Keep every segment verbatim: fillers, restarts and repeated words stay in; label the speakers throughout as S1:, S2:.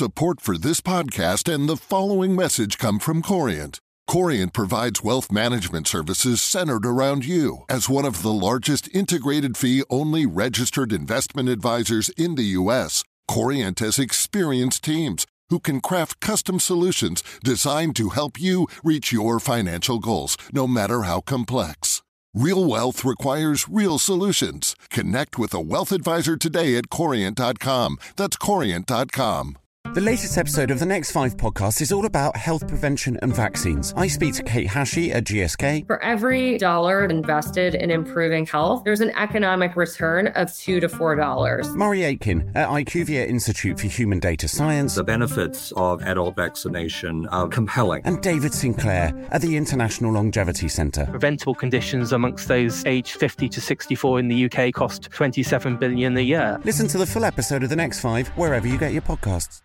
S1: Support for this podcast and the following message come from Corient. Corient provides wealth management services centered around you. As one of the largest integrated fee-only registered investment advisors in the U S, Corient has experienced teams who can craft custom solutions designed to help you reach your financial goals, no matter how complex. Real wealth requires real solutions. Connect with a wealth advisor today at corient dot com. That's corient dot com.
S2: The latest episode of the Next Five podcast is all about health prevention and vaccines. I speak to Kate Hashey at G S K.
S3: For every dollar invested in improving health, there's an economic return of two to four dollars.
S2: Murray Aitken at IQVIA Institute for Human Data Science.
S4: The benefits of adult vaccination are compelling.
S2: And David Sinclair at the International Longevity Centre.
S5: Preventable conditions amongst those aged fifty to sixty-four in the U K cost twenty-seven billion dollars a year.
S2: Listen to the full episode of The Next Five wherever you get your podcasts.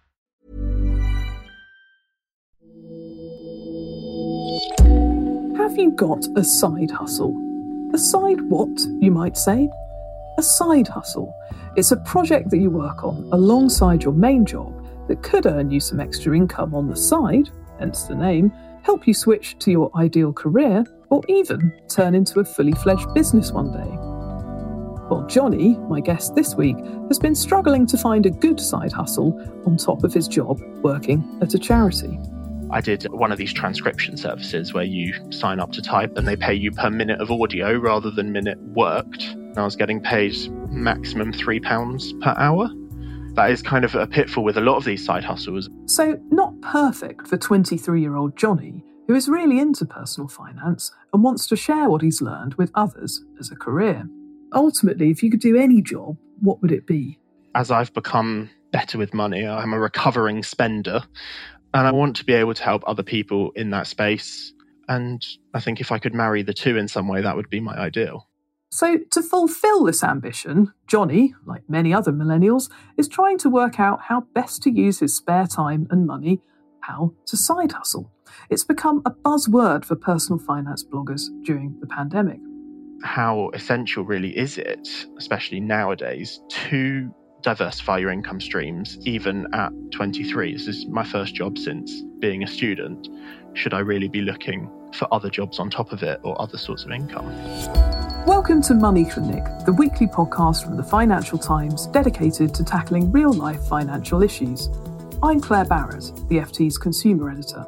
S6: Have you got a side hustle? A side what, you might say? A side hustle. It's a project that you work on alongside your main job that could earn you some extra income on the side, hence the name, help you switch to your ideal career, or even turn into a fully fledged business one day. Well, Johnny, my guest this week, has been struggling to find a good side hustle on top of his job working at a charity.
S7: I did one of these transcription services where you sign up to type and they pay you per minute of audio rather than minute worked. And I was getting paid maximum three pounds per hour. That is kind of a pitfall with a lot of these side hustles.
S6: So not perfect for twenty-three-year-old Johnny, who is really into personal finance and wants to share what he's learned with others as a career. Ultimately, if you could do any job, what would it be?
S7: As I've become better with money, I'm a recovering spender. And I want to be able to help other people in that space. And I think if I could marry the two in some way, that would be my ideal.
S6: So to fulfil this ambition, Johnny, like many other millennials, is trying to work out how best to use his spare time and money, how to side hustle. It's become a buzzword for personal finance bloggers during the pandemic.
S7: How essential really is it, especially nowadays, to diversify your income streams, even at twenty-three. This is my first job since being a student. Should I really be looking for other jobs on top of it or other sorts of income?
S6: Welcome to Money Clinic, the weekly podcast from the Financial Times dedicated to tackling real-life financial issues. I'm Claire Barrett, the F T's consumer editor.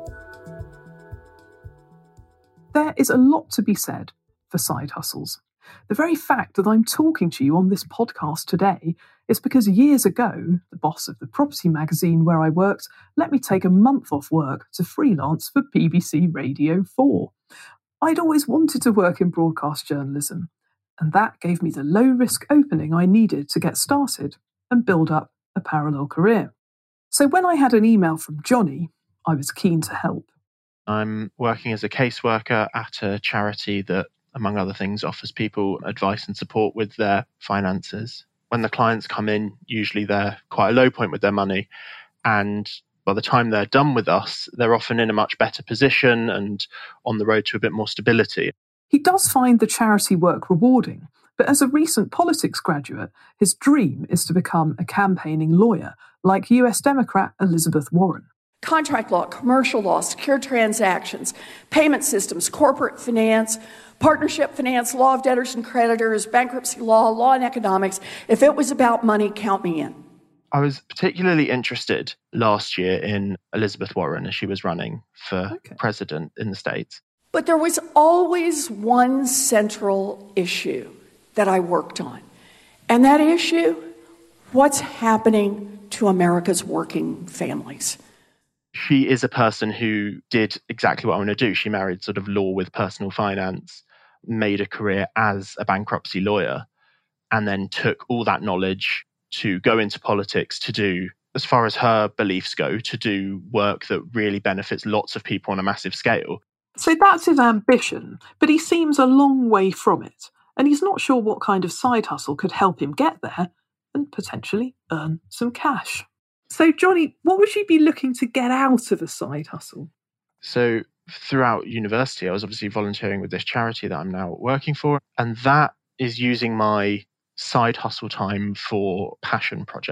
S6: There is a lot to be said for side hustles. The very fact that I'm talking to you on this podcast today is because years ago, the boss of the property magazine where I worked let me take a month off work to freelance for B B C Radio four. I'd always wanted to work in broadcast journalism, and that gave me the low-risk opening I needed to get started and build up a parallel career. So when I had an email from Johnny, I was keen to help.
S7: I'm working as a caseworker at a charity that, among other things, offers people advice and support with their finances. When the clients come in, usually they're quite a low point with their money. And by the time they're done with us, they're often in a much better position and on the road to a bit more stability.
S6: He does find the charity work rewarding, but as a recent politics graduate, his dream is to become a campaigning lawyer like U S Democrat Elizabeth Warren.
S8: Contract law, commercial law, secure transactions, payment systems, corporate finance, partnership finance, law of debtors and creditors, bankruptcy law, law and economics. If it was about money, count me in.
S7: I was particularly interested last year in Elizabeth Warren as she was running for okay. president in the States.
S8: But there was always one central issue that I worked on. And that issue, what's happening to America's working families?
S7: She is a person who did exactly what I want to do. She married sort of law with personal finance, made a career as a bankruptcy lawyer, and then took all that knowledge to go into politics to do, as far as her beliefs go, to do work that really benefits lots of people on a massive scale.
S6: So that's his ambition, but he seems a long way from it, and he's not sure what kind of side hustle could help him get there and potentially earn some cash. So, Johnny, what would you be looking to get out of a side hustle?
S7: So, throughout university, I was obviously volunteering with this charity that I'm now working for, and that is using my side hustle time for passion projects.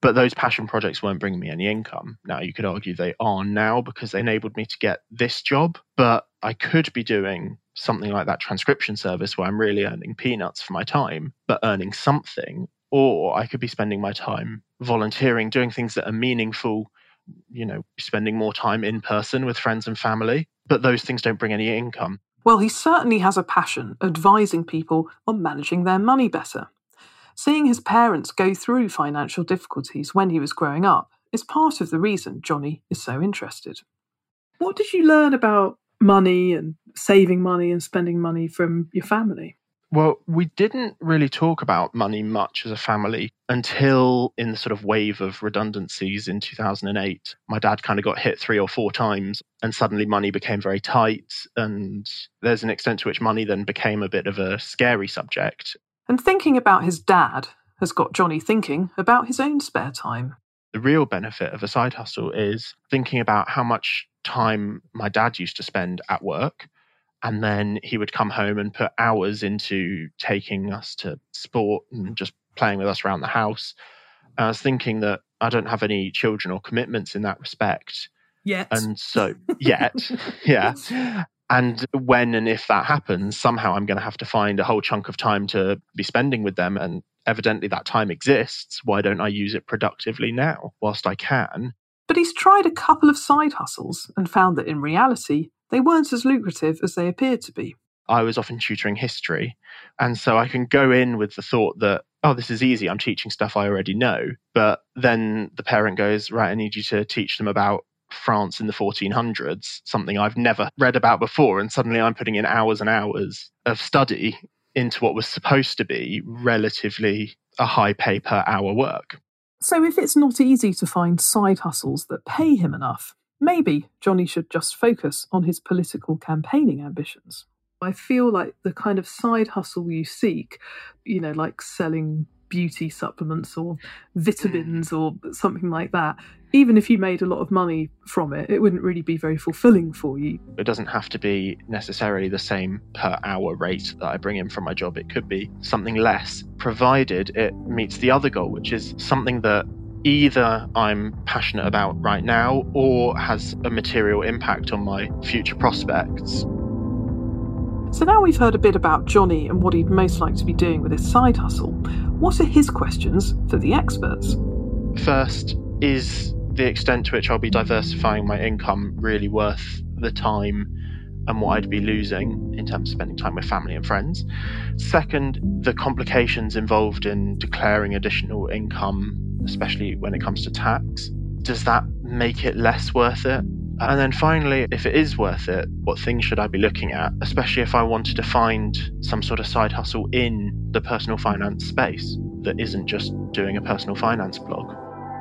S7: But those passion projects weren't bringing me any income. Now, you could argue they are now because they enabled me to get this job, but I could be doing something like that transcription service where I'm really earning peanuts for my time, but earning something. Or I could be spending my time volunteering, doing things that are meaningful, you know, spending more time in person with friends and family. But those things don't bring any income.
S6: Well, he certainly has a passion advising people on managing their money better. Seeing his parents go through financial difficulties when he was growing up is part of the reason Johnny is so interested. What did you learn about money and saving money and spending money from your family?
S7: Well, we didn't really talk about money much as a family until in the sort of wave of redundancies in two thousand eight. My dad kind of got hit three or four times and suddenly money became very tight. And there's an extent to which money then became a bit of a scary subject.
S6: And thinking about his dad has got Johnny thinking about his own spare time.
S7: The real benefit of a side hustle is thinking about how much time my dad used to spend at work. And then he would come home and put hours into taking us to sport and just playing with us around the house. And I was thinking that I don't have any children or commitments in that respect.
S6: Yet.
S7: And so, yet, yeah. And when and if that happens, somehow I'm going to have to find a whole chunk of time to be spending with them. And evidently that time exists. Why don't I use it productively now whilst I can?
S6: But he's tried a couple of side hustles and found that in reality, they weren't as lucrative as they appeared to be.
S7: I was often tutoring history. And so I can go in with the thought that, oh, this is easy. I'm teaching stuff I already know. But then the parent goes, right, I need you to teach them about France in the fourteen hundreds, something I've never read about before. And suddenly I'm putting in hours and hours of study into what was supposed to be relatively a high pay per hour work.
S6: So if it's not easy to find side hustles that pay him enough, maybe Johnny should just focus on his political campaigning ambitions. I feel like the kind of side hustle you seek, you know, like selling beauty supplements or vitamins or something like that, even if you made a lot of money from it, it wouldn't really be very fulfilling for you.
S7: It doesn't have to be necessarily the same per hour rate that I bring in from my job. It could be something less, provided it meets the other goal, which is something that either I'm passionate about right now or has a material impact on my future prospects.
S6: So now we've heard a bit about Johnny and what he'd most like to be doing with his side hustle. What are his questions for the experts?
S7: First, is the extent to which I'll be diversifying my income really worth the time and what I'd be losing in terms of spending time with family and friends? Second, the complications involved in declaring additional income, especially when it comes to tax. Does that make it less worth it? And then finally, if it is worth it, what things should I be looking at, especially if I wanted to find some sort of side hustle in the personal finance space that isn't just doing a personal finance blog?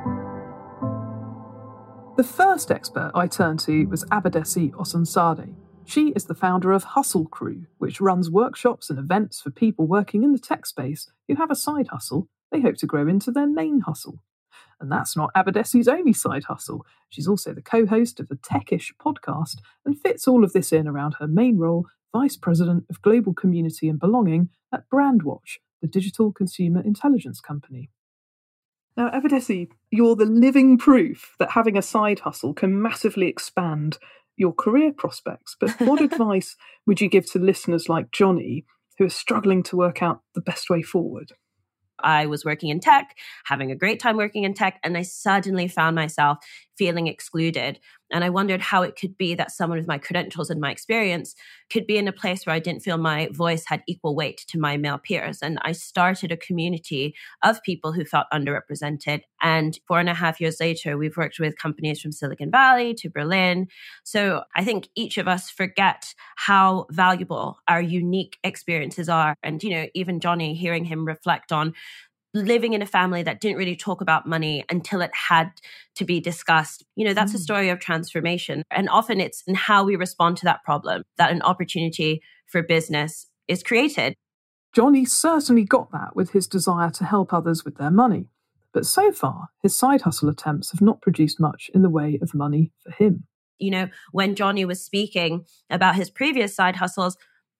S6: The first expert I turned to was Abadesi Osunsade. She is the founder of Hustle Crew, which runs workshops and events for people working in the tech space who have a side hustle they hope to grow into their main hustle. And that's not Abadesi's only side hustle. She's also the co-host of the Techish podcast and fits all of this in around her main role, Vice President of Global Community and Belonging at Brandwatch, the digital consumer intelligence company. Now, Abadesi, you're the living proof that having a side hustle can massively expand your career prospects. But what advice would you give to listeners like Johnny who are struggling to work out the best way forward?
S9: I was working in tech, having a great time working in tech, and I suddenly found myself feeling excluded. And I wondered how it could be that someone with my credentials and my experience could be in a place where I didn't feel my voice had equal weight to my male peers. And I started a community of people who felt underrepresented. And four and a half years later, we've worked with companies from Silicon Valley to Berlin. So I think each of us forget how valuable our unique experiences are. And, you know, even Johnny, hearing him reflect on living in a family that didn't really talk about money until it had to be discussed. You know, that's mm. a story of transformation. And often it's in how we respond to that problem that an opportunity for business is created.
S6: Johnny certainly got that with his desire to help others with their money. But so far, his side hustle attempts have not produced much in the way of money for him.
S9: You know, when Johnny was speaking about his previous side hustles,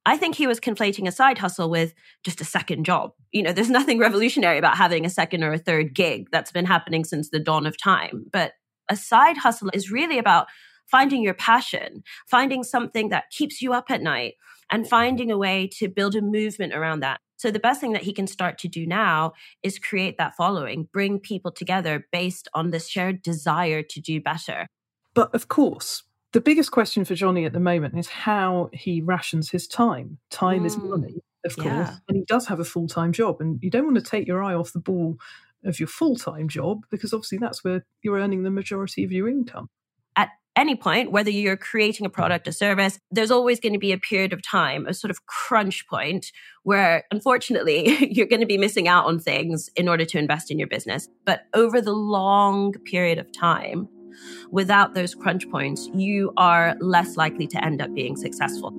S9: I think he was conflating a side hustle with just a second job. You know, there's nothing revolutionary about having a second or a third gig. That's been happening since the dawn of time. But a side hustle is really about finding your passion, finding something that keeps you up at night, and finding a way to build a movement around that. So the best thing that he can start to do now is create that following, bring people together based on this shared desire to do better.
S6: But of course, the biggest question for Johnny at the moment is how he rations his time. Time mm, is money, of course,
S9: yeah.
S6: and he does have a full-time job. And you don't want to take your eye off the ball of your full-time job, because obviously that's where you're earning the majority of your income.
S9: At any point, whether you're creating a product or service, there's always going to be a period of time, a sort of crunch point, where unfortunately you're going to be missing out on things in order to invest in your business. But over the long period of time, without those crunch points, you are less likely to end up being successful.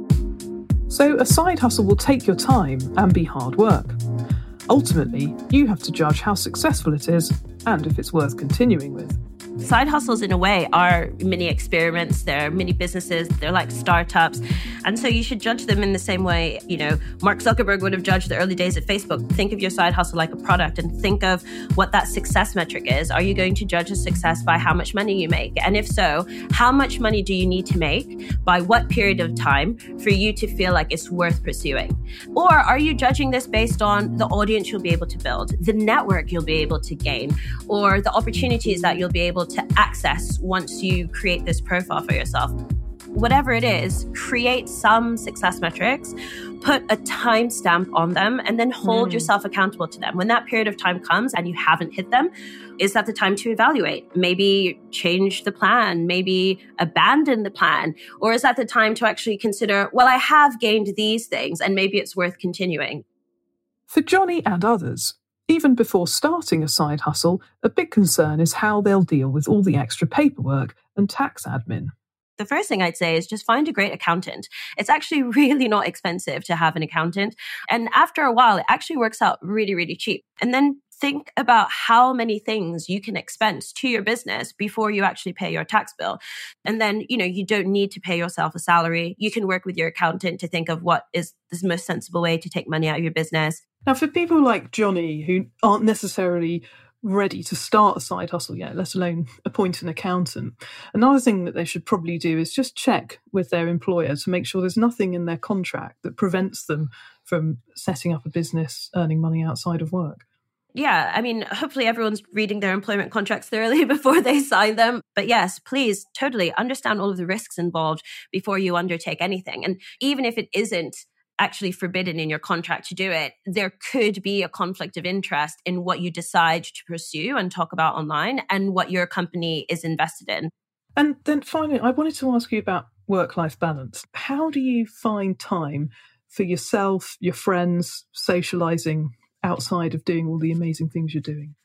S6: So a side hustle will take your time and be hard work. Ultimately, you have to judge how successful it is and if it's worth continuing with.
S9: Side hustles, in a way, are mini experiments. They're mini businesses. They're like startups. And so you should judge them in the same way, you know, Mark Zuckerberg would have judged the early days at Facebook. Think of your side hustle like a product and think of what that success metric is. Are you going to judge a success by how much money you make? And if so, how much money do you need to make by what period of time for you to feel like it's worth pursuing? Or are you judging this based on the audience you'll be able to build, the network you'll be able to gain, or the opportunities that you'll be able to access once you create this profile for yourself? Whatever it is, create some success metrics, put a timestamp on them, and then hold mm. yourself accountable to them. When that period of time comes and you haven't hit them, is that the time to evaluate? Maybe change the plan, maybe abandon the plan, or is that the time to actually consider, well, I have gained these things and maybe it's worth continuing?
S6: For Johnny and others, even before starting a side hustle, a big concern is how they'll deal with all the extra paperwork and tax admin.
S9: The first thing I'd say is just find a great accountant. It's actually really not expensive to have an accountant. And after a while, it actually works out really, really cheap. And then think about how many things you can expense to your business before you actually pay your tax bill. And then, you know, you don't need to pay yourself a salary. You can work with your accountant to think of what is the most sensible way to take money out of your business.
S6: Now, for people like Johnny who aren't necessarily ready to start a side hustle yet, let alone appoint an accountant, another thing that they should probably do is just check with their employer to make sure there's nothing in their contract that prevents them from setting up a business, earning money outside of work.
S9: Yeah, I mean, hopefully everyone's reading their employment contracts thoroughly before they sign them. But yes, please, totally understand all of the risks involved before you undertake anything. And even if it isn't actually forbidden in your contract to do it, there could be a conflict of interest in what you decide to pursue and talk about online and what your company is invested in.
S6: And then finally, I wanted to ask you about work-life balance. How do you find time for yourself, your friends, socializing outside of doing all the amazing things you're doing?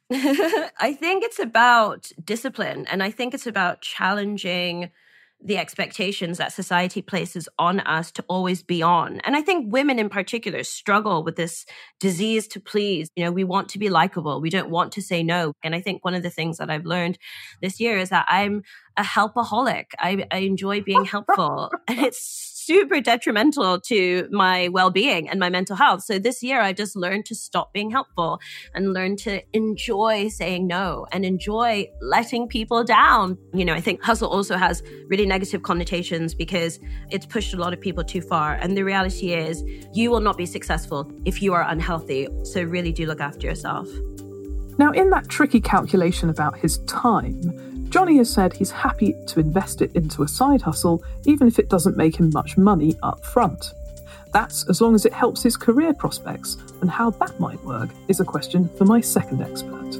S9: I think it's about discipline, and I think it's about challenging the expectations that society places on us to always be on. And I think women in particular struggle with this disease to please. You know, we want to be likable. We don't want to say no. And I think one of the things that I've learned this year is that I'm a helpaholic. I, I enjoy being helpful. And it's super detrimental to my well-being and my mental health. So this year, I've just learned to stop being helpful and learn to enjoy saying no and enjoy letting people down. You know, I think hustle also has really negative connotations because it's pushed a lot of people too far. And the reality is you will not be successful if you are unhealthy. So really do look after yourself.
S6: Now, in that tricky calculation about his time, Johnny has said he's happy to invest it into a side hustle, even if it doesn't make him much money up front. That's as long as it helps his career prospects, and how that might work is a question for my second expert.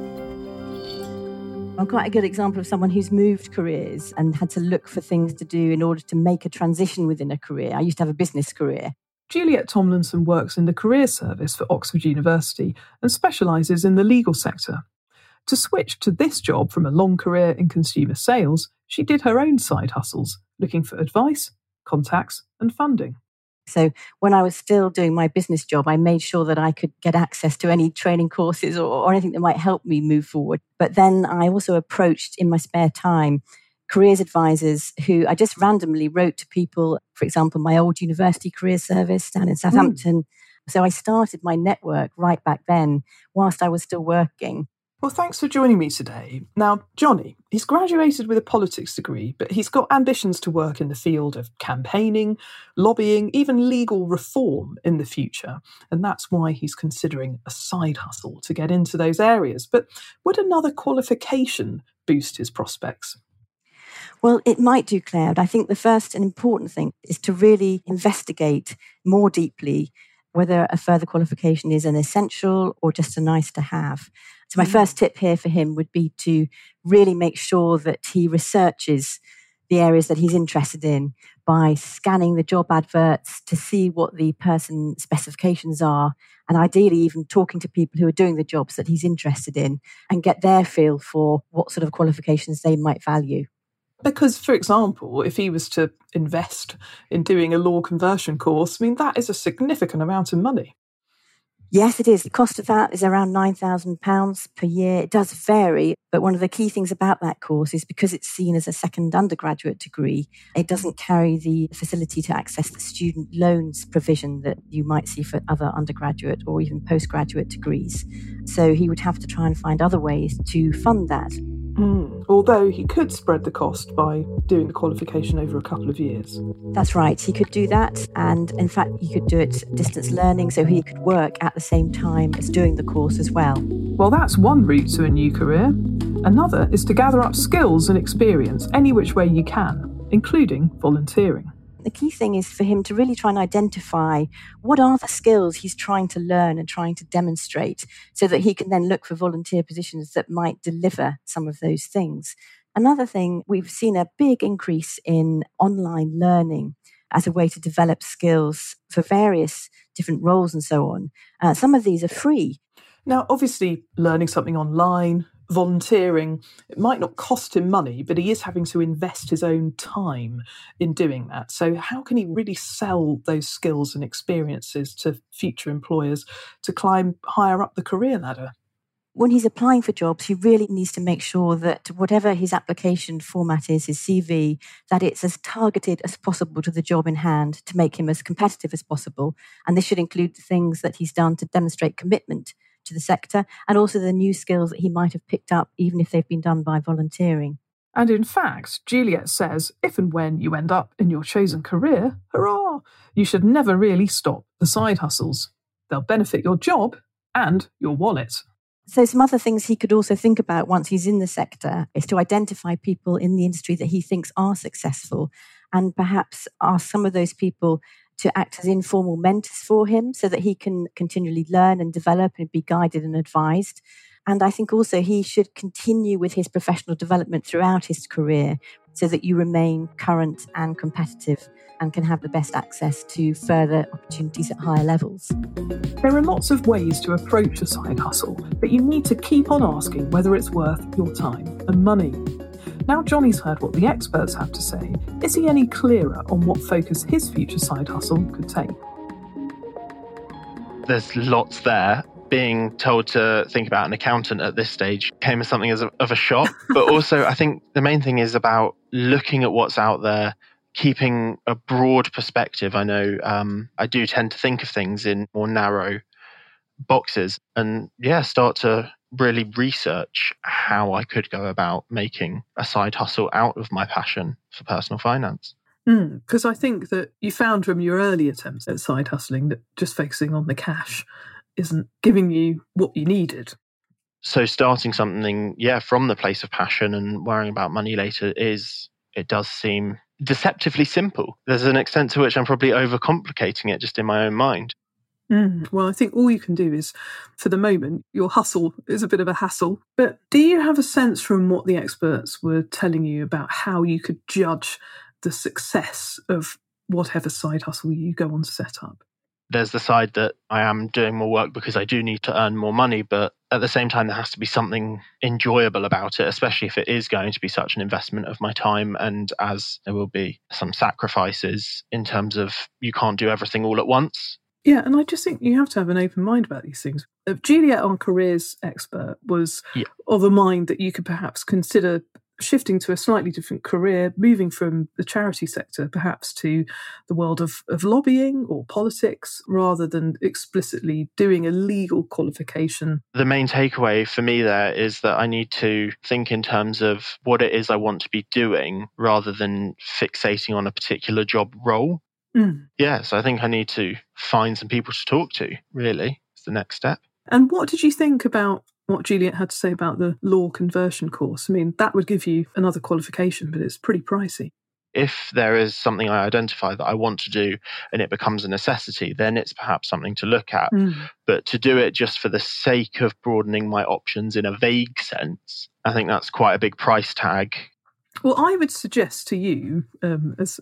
S10: I'm quite a good example of someone who's moved careers and had to look for things to do in order to make a transition within a career. I used to have a business career.
S6: Juliet Tomlinson works in the career service for Oxford University and specialises in the legal sector. To switch to this job from a long career in consumer sales, she did her own side hustles, looking for advice, contacts and funding.
S10: So when I was still doing my business job, I made sure that I could get access to any training courses or, or anything that might help me move forward. But then I also approached, in my spare time, careers advisors who I just randomly wrote to people, for example, my old university career service down in Southampton. Mm. So I started my network right back then whilst I was still working.
S6: Well, thanks for joining me today. Now, Johnny, he's graduated with a politics degree, but he's got ambitions to work in the field of campaigning, lobbying, even legal reform in the future. And that's why he's considering a side hustle to get into those areas. But would another qualification boost his prospects?
S10: Well, it might do, Claire. I think the first and important thing is to really investigate more deeply whether a further qualification is an essential or just a nice to have. So my first tip here for him would be to really make sure that he researches the areas that he's interested in by scanning the job adverts to see what the person specifications are, and ideally even talking to people who are doing the jobs that he's interested in and get their feel for what sort of qualifications they might value.
S6: Because, for example, if he was to invest in doing a law conversion course, I mean, that is a significant amount of money.
S10: Yes, it is. The cost of that is around nine thousand pounds per year. It does vary, but one of the key things about that course is because it's seen as a second undergraduate degree, it doesn't carry the facility to access the student loans provision that you might see for other undergraduate or even postgraduate degrees. So he would have to try and find other ways to fund that.
S6: Mm. Although he could spread the cost by doing the qualification over a couple of years.
S10: That's right. He could do that. And in fact, he could do it distance learning, so he could work at the same time as doing the course as well.
S6: Well, that's one route to a new career. Another is to gather up skills and experience any which way you can, including volunteering.
S10: The key thing is for him to really try and identify what are the skills he's trying to learn and trying to demonstrate so that he can then look for volunteer positions that might deliver some of those things. Another thing, we've seen a big increase in online learning as a way to develop skills for various different roles and so on. Uh, some of these are free.
S6: Now, obviously, learning something online, volunteering, it might not cost him money, but he is having to invest his own time in doing that. So how can he really sell those skills and experiences to future employers to climb higher up the career ladder?
S10: When he's applying for jobs, he really needs to make sure that whatever his application format is, his C V, that it's as targeted as possible to the job in hand to make him as competitive as possible. And this should include the things that he's done to demonstrate commitment to the sector, and also the new skills that he might have picked up, even if they've been done by volunteering.
S6: And in fact, Juliet says, if and when you end up in your chosen career, hurrah, you should never really stop the side hustles. They'll benefit your job and your wallet.
S10: So some other things he could also think about once he's in the sector is to identify people in the industry that he thinks are successful, and perhaps ask some of those people to act as informal mentors for him so that he can continually learn and develop and be guided and advised. And I think also he should continue with his professional development throughout his career so that you remain current and competitive and can have the best access to further opportunities at higher levels.
S6: There are lots of ways to approach a side hustle, but you need to keep on asking whether it's worth your time and money. Now Johnny's heard what the experts have to say, is he any clearer on what focus his future side hustle could take?
S7: There's lots there. Being told to think about an accountant at this stage came as something as a, of a shock. But also, I think the main thing is about looking at what's out there, keeping a broad perspective. I know um, I do tend to think of things in more narrow boxes, and yeah, start to really research how I could go about making a side hustle out of my passion for personal finance.
S6: Because mm, I think that you found from your early attempts at side hustling that just focusing on the cash isn't giving you what you needed.
S7: So starting something, yeah, from the place of passion and worrying about money later is, it does seem deceptively simple. There's an extent to which I'm probably overcomplicating it just in my own mind.
S6: Mm, well, I think all you can do is, for the moment, your hustle is a bit of a hassle. But do you have a sense from what the experts were telling you about how you could judge the success of whatever side hustle you go on to set up?
S7: There's the side that I am doing more work because I do need to earn more money, but at the same time, there has to be something enjoyable about it, especially if it is going to be such an investment of my time, and as there will be some sacrifices in terms of you can't do everything all at once.
S6: Yeah, and I just think you have to have an open mind about these things. Juliet, our careers expert, was yeah. of a mind that you could perhaps consider shifting to a slightly different career, moving from the charity sector perhaps to the world of, of lobbying or politics, rather than explicitly doing a legal qualification?
S7: The main takeaway for me there is that I need to think in terms of what it is I want to be doing rather than fixating on a particular job role.
S6: Mm.
S7: Yeah, so I think I need to find some people to talk to, really, is the next step.
S6: And what did you think about what Juliet had to say about the law conversion course? I mean, that would give you another qualification, but it's pretty pricey.
S7: If there is something I identify that I want to do and it becomes a necessity, then it's perhaps something to look at.
S6: Mm.
S7: But to do it just for the sake of broadening my options in a vague sense, I think that's quite a big price tag.
S6: Well, I would suggest to you, um, as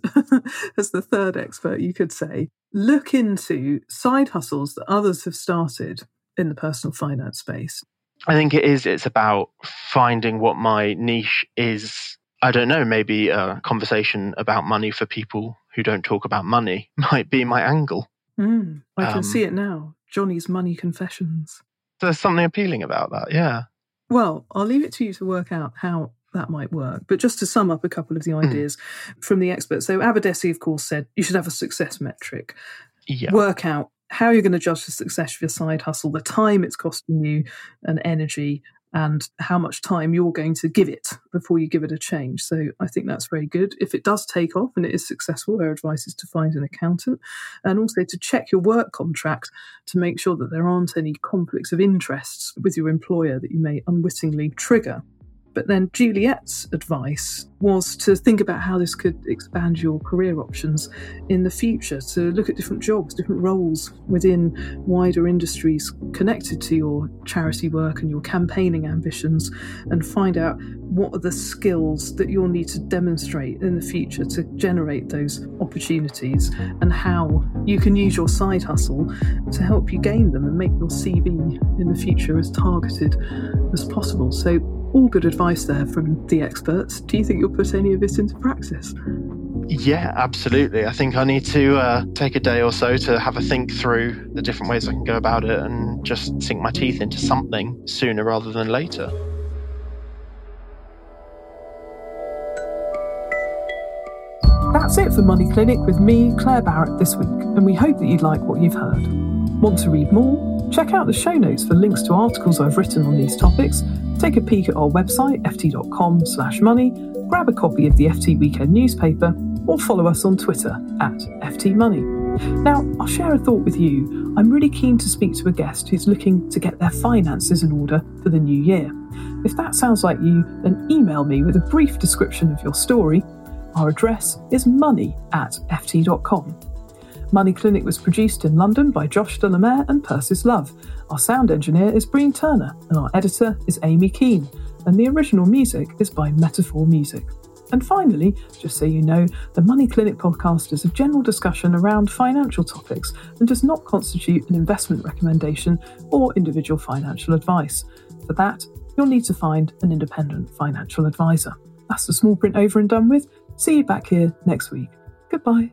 S6: as the third expert, you could say, look into side hustles that others have started in the personal finance space.
S7: I think it is. It's about finding what my niche is. I don't know, maybe a conversation about money for people who don't talk about money might be my angle.
S6: Mm, I can
S7: Um,
S6: see it now. Johnny's Money Confessions.
S7: There's something appealing about that, yeah.
S6: Well, I'll leave it to you to work out how that might work. But just to sum up a couple of the ideas mm. from the experts. So Aberdessy, of course, said you should have a success metric.
S7: Yeah.
S6: Work out how you're going to judge the success of your side hustle, the time it's costing you and energy, and how much time you're going to give it before you give it a change. So I think that's very good. If it does take off and it is successful, their advice is to find an accountant and also to check your work contract to make sure that there aren't any conflicts of interests with your employer that you may unwittingly trigger. But then Juliet's advice was to think about how this could expand your career options in the future, to look at different jobs, different roles within wider industries connected to your charity work and your campaigning ambitions, and find out what are the skills that you'll need to demonstrate in the future to generate those opportunities, and how you can use your side hustle to help you gain them and make your C V in the future as targeted as possible. So all good advice there from the experts. Do you think you'll put any of this into practice?
S7: Yeah, absolutely. I think I need to uh, take a day or so to have a think through the different ways I can go about it and just sink my teeth into something sooner rather than later.
S6: That's it for Money Clinic with me, Claire Barrett, this week, and we hope that you'd like what you've heard. Want to read more? Check out the show notes for links to articles I've written on these topics. Take a peek at our website, ft.com slash money, grab a copy of the F T Weekend newspaper, or follow us on Twitter at F T Money. Now, I'll share a thought with you. I'm really keen to speak to a guest who's looking to get their finances in order for the new year. If that sounds like you, then email me with a brief description of your story. Our address is money at f t dot com. Money Clinic was produced in London by Josh de la Mare and Persis Love. Our sound engineer is Breen Turner, and our editor is Amy Keane, and the original music is by Metaphor Music. And finally, just so you know, the Money Clinic podcast is a general discussion around financial topics and does not constitute an investment recommendation or individual financial advice. For that, you'll need to find an independent financial advisor. That's the small print over and done with. See you back here next week. Goodbye.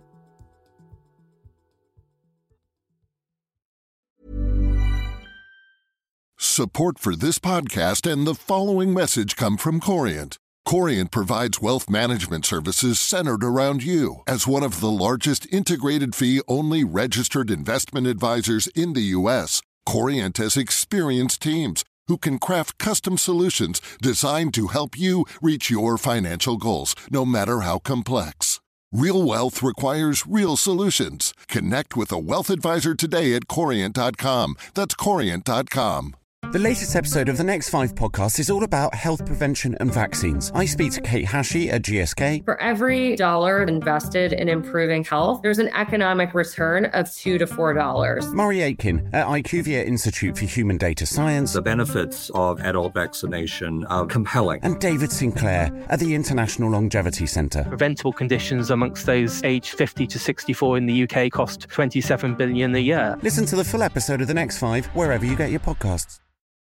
S1: Support for this podcast and the following message come from Corient. Corient provides wealth management services centered around you. As one of the largest integrated fee-only registered investment advisors in the U S, Corient has experienced teams who can craft custom solutions designed to help you reach your financial goals, no matter how complex. Real wealth requires real solutions. Connect with a wealth advisor today at corient dot com. That's corient dot com.
S2: The latest episode of the Next Five podcast is all about health prevention and vaccines. I speak to Kate Hashey at G S K.
S3: For every dollar invested in improving health, there's an economic return of two to four dollars.
S2: Murray Aitken at IQVIA Institute for Human Data Science.
S4: The benefits of adult vaccination are compelling.
S2: And David Sinclair at the International Longevity Centre.
S5: Preventable conditions amongst those aged fifty to sixty-four in the U K cost twenty-seven billion dollars a year.
S2: Listen to the full episode of the Next Five wherever you get your podcasts.